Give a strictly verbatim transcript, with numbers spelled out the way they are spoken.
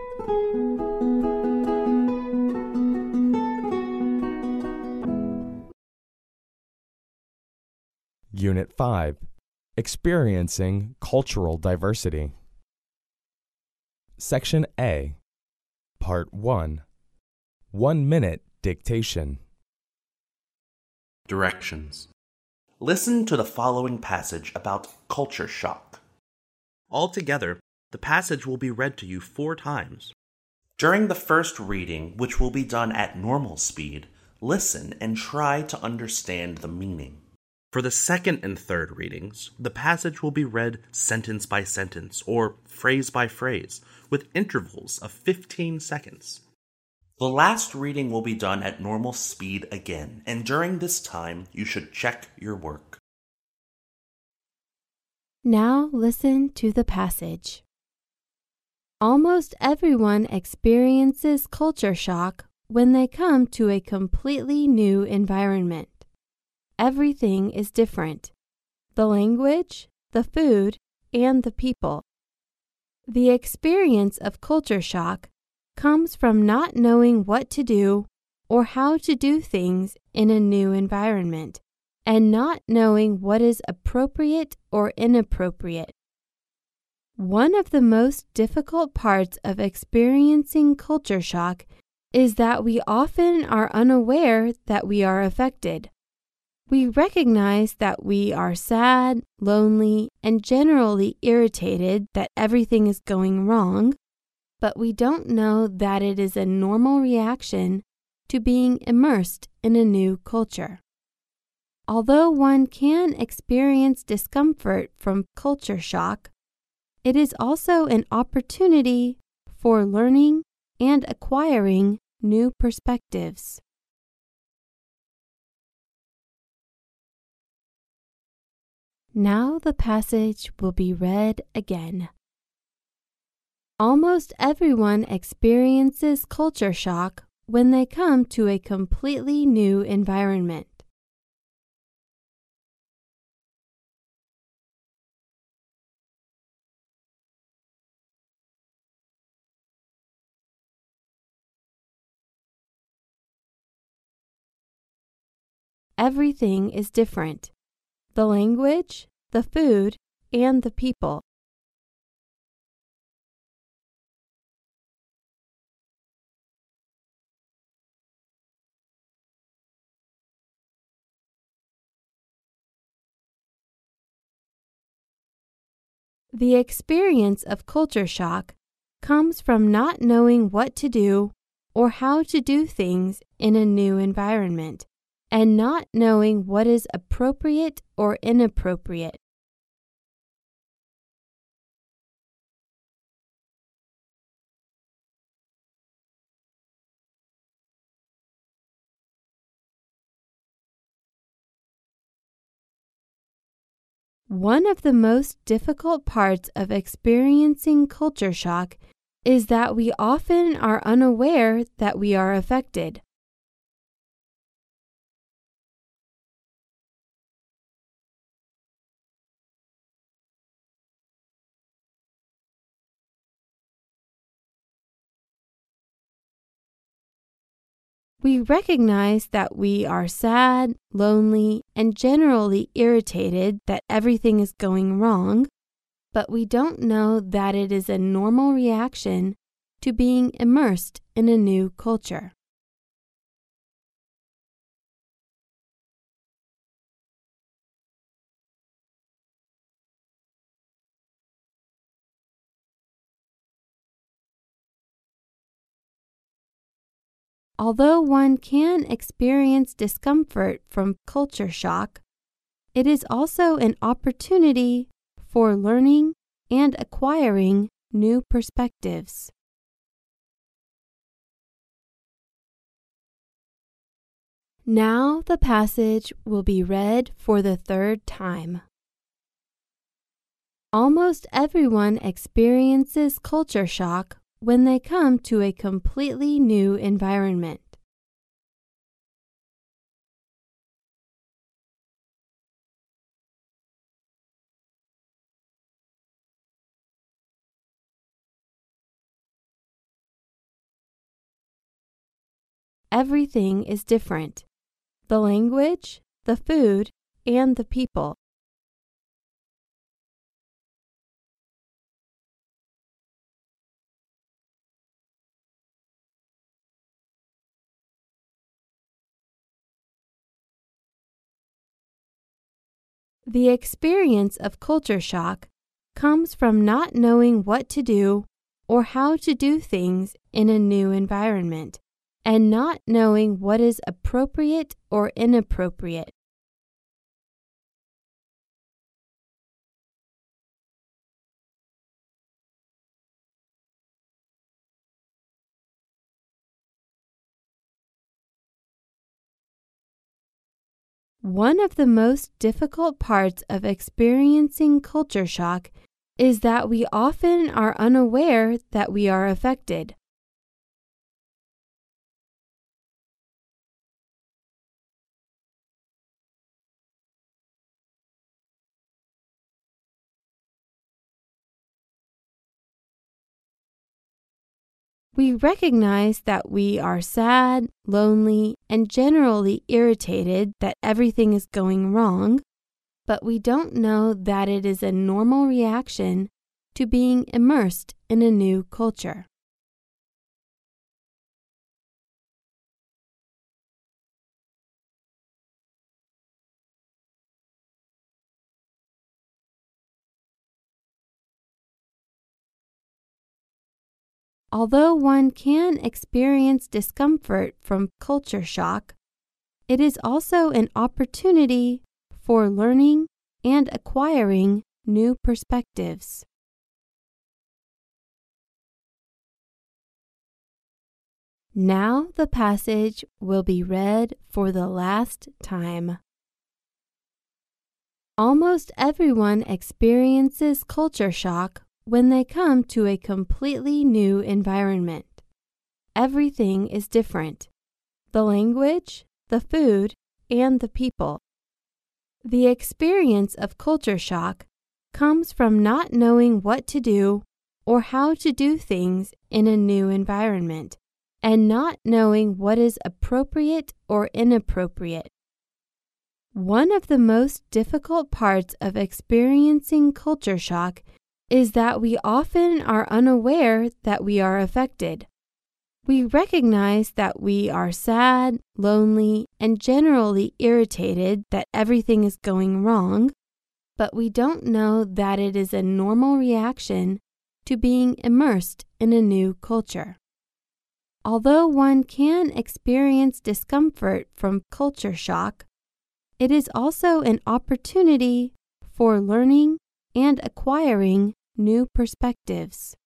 Unit five, Experiencing Cultural Diversity. Section A, Part one, One Minute Dictation. Directions. Listen to the following passage about culture shock. Altogether, the passage will be read to you four times. During the first reading, which will be done at normal speed, listen and try to understand the meaning. For the second and third readings, the passage will be read sentence by sentence or phrase by phrase, with intervals of fifteen seconds. The last reading will be done at normal speed again, and during this time, you should check your work. Now listen to the passage. Almost everyone experiences culture shock when they come to a completely new environment. Everything is different: the language, the food, and the people. The experience of culture shock comes from not knowing what to do or how to do things in a new environment, and not knowing what is appropriate or inappropriate. One of the most difficult parts of experiencing culture shock is that we often are unaware that we are affected. We recognize that we are sad, lonely, and generally irritated that everything is going wrong, but we don't know that it is a normal reaction to being immersed in a new culture. Although one can experience discomfort from culture shock, it is also an opportunity for learning and acquiring new perspectives. Now the passage will be read again. Almost everyone experiences culture shock when they come to a completely new environment. Everything is different: the language, the food, and the people. The experience of culture shock comes from not knowing what to do or how to do things in a new environment, and not knowing what is appropriate or inappropriate. One of the most difficult parts of experiencing culture shock is that we often are unaware that we are affected. We recognize that we are sad, lonely, and generally irritated that everything is going wrong, but we don't know that it is a normal reaction to being immersed in a new culture. Although one can experience discomfort from culture shock, it is also an opportunity for learning and acquiring new perspectives. Now the passage will be read for the third time. Almost everyone experiences culture shock when they come to a completely new environment. everything is different: the language, the food, and the people. The experience of culture shock comes from not knowing what to do or how to do things in a new environment, and not knowing what is appropriate or inappropriate. One of the most difficult parts of experiencing culture shock is that we often are unaware that we are affected. We recognize that we are sad, lonely, and generally irritated that everything is going wrong, but we don't know that it is a normal reaction to being immersed in a new culture. Although one can experience discomfort from culture shock, it is also an opportunity for learning and acquiring new perspectives. Now the passage will be read for the last time. Almost everyone experiences culture shock when they come to a completely new environment. Everything is different: the language, the food, and the people. The experience of culture shock comes from not knowing what to do or how to do things in a new environment, and not knowing what is appropriate or inappropriate. One of the most difficult parts of experiencing culture shock is that we often are unaware that we are affected. We recognize that we are sad, lonely, and generally irritated that everything is going wrong, but we don't know that it is a normal reaction to being immersed in a new culture. Although one can experience discomfort from culture shock, it is also an opportunity for learning and acquiring new perspectives.